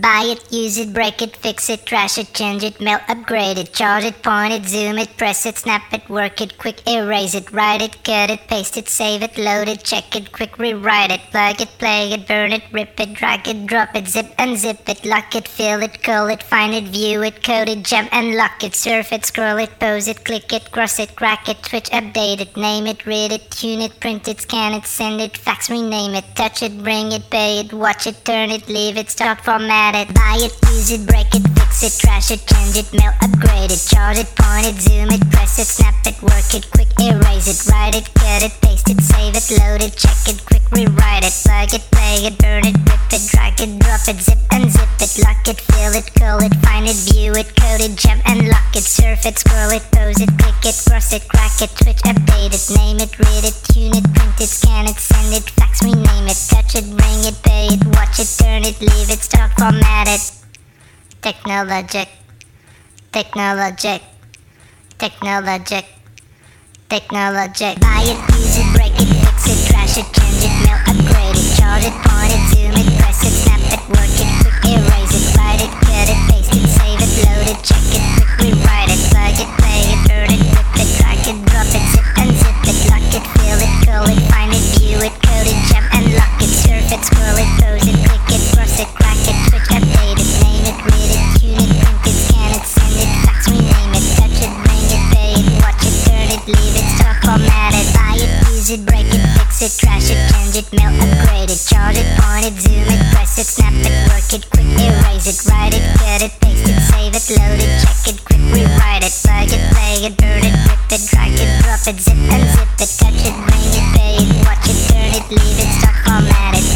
Buy it, use it, break it, fix it, trash it, change it, mail, upgrade it, charge it, point it, zoom it, press it, snap it, work it, quick erase it, write it, cut it, paste it, save it, load it, check it, quick rewrite it, plug it, play it, burn it, rip it, drag it, drop it, zip unzip it, lock it, fill it, call it, find it, view it, code it, jump and lock it, surf it, scroll it, pose it, click it, cross it, crack it, switch, update it, name it, read it, tune it, print it, scan it, send it, fax, rename it, touch it, bring it, pay it, watch it, turn it, leave it, start, format it, buy it, use it, break it, fix it, trash it, change it, mail, upgrade it, charge it, point it, zoom it, press it, snap it, work it, quick erase it, write it, cut it, paste it, save it, load it, check it, quick rewrite it, plug it, play it, burn it, rip it, drag it, drop it, zip unzip it, lock it, fill it, call it, find it, view it, code it, jump and lock it, surf it, scroll it, pose it, click it, cross it, crack it, switch, update it, name it, read it, tune it, print it, scan it, send it, fax, rename it, touch it, bring it, pay it, watch it, turn it, leave it, start, format it. Technologic, technologic, technologic, technologic. Buy it, use it, break it, fix it, trash it, change it, mail, upgrade it, charge it, point it, zoom it, press it, snap it, work it, quick erase it, write it, cut it, paste it, save it, load it, check it, quick rewrite it, plug it, play it, burn it, rip it, drag it, drop it, zip unzip it, lock it, fill it, call it, find it, view it, code it, jump and lock it, surf it, scroll it, pose it, click it, cross it, crack it, switch, update it, name it, read it, tune it, print it, scan it, send it, fax, rename it, touch it, bring it, pay it, watch it, turn it, leave it, start, format it, buy it, use it, break it, fix it, trash it, change it, mail, upgrade it, charge it, point it, zoom it, press it, snap it, work it, quick erase it, write it, cut it, paste it, save it, load it, check it, quick rewrite it, plug it, play it, burn it, rip it, drag it, drop it, zip unzip it, touch it, bring it, pay it, watch it, turn it, leave it, start, format it.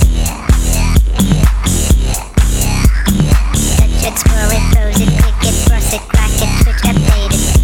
Touch it, scroll it, pose it, click it, cross it, crack it, switch, update it.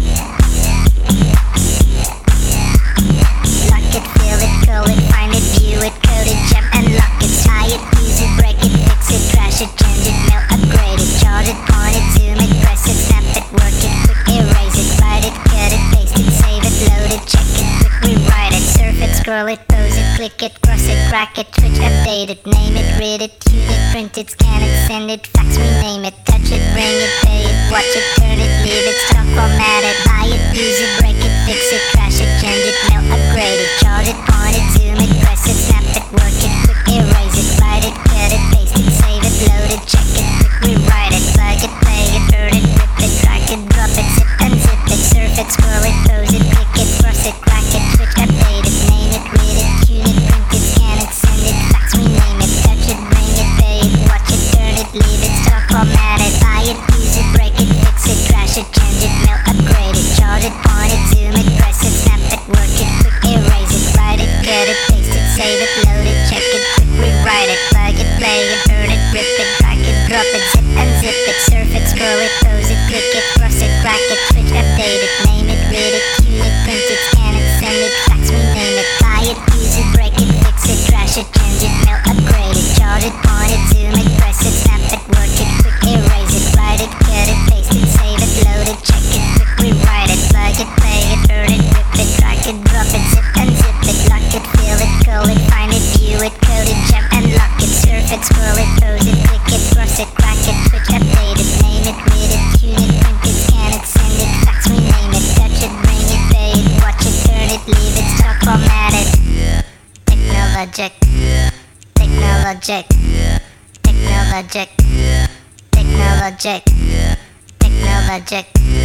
Lock it, fill it, call it, find it, view it, code it, jump and lock it, buy it, use it, break it, fix it, trash it, change it, mail, upgrade it, charge it, point it, zoom it, press it, snap it, work it, quick erase it, write it, cut it, paste it, save it, load it, check it, quick rewrite it, surf it, scroll it, pose it, click it, cross it, crack it, switch, update it, name it, read it, tune it, print it, scan it, send it, fax, rename it, touch it, bring it, pay it, watch it, turn it, leave it, start, format it, buy it, use it, break it, fix it, trash it, change it, mail, upgrade it, charge it, point it, zoom it, press it, snap it, work it, quick erase it, write it, cut it, paste it, save it, load it, check it, quick rewrite it, plug it, play it, burn it, rip it, drag it, drop it, zip unzip it, surf it, scroll it, pose it, click it, cross it, crack it, switch, update it, name it, read it, tune it, print it, scan it, send it, fax, rename it, touch it, bring it, pay it, watch it, turn it, leave it, start, format it, buy it, use it, break it, fix it, trash it, change it, mail, upgrade it, charge it, point it, zoom it, press it, snap it, work it, quick erase it, write it, cut it, paste it, save it, load it, check it, quick rewrite it, plug it, play it, burn it, rip it, drag it, drop it, zip unzip it, surf it, scroll it, pose it, click it, cross it, crack it, switch, update it, name it, read it, tune it, print it, scan it, send it, fax, rename it, buy it, use it, break it, fix it, trash it, change it, mail, upgrade it, charge it, point it, zoom it, press it, snap it, work it, quick erase it, write it, cut it, paste it, save it, load it, check it, quick rewrite it, plug it, play it, burn it, rip it, drag it, drop it, zip unzip it, lock it, fill it, call it, find it, view it, code it, jump and lock it, surf it, scroll it, pose it, click it, cross it, crack it, switch, update it, name it, read it, tune it, print it, scan it, send it, fax, rename it, touch it, bring it, pay it, watch it, turn it, leave it, start, format it. Technologic, technologic, technologic, technologic, technologic,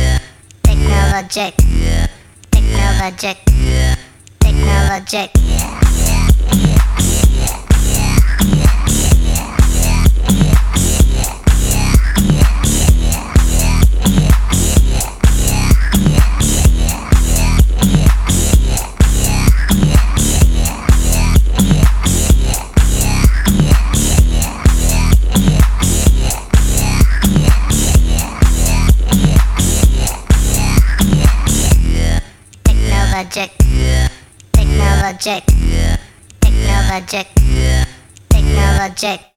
technologic, technologic, technologic. Technologic, technologic, technologic, technologic.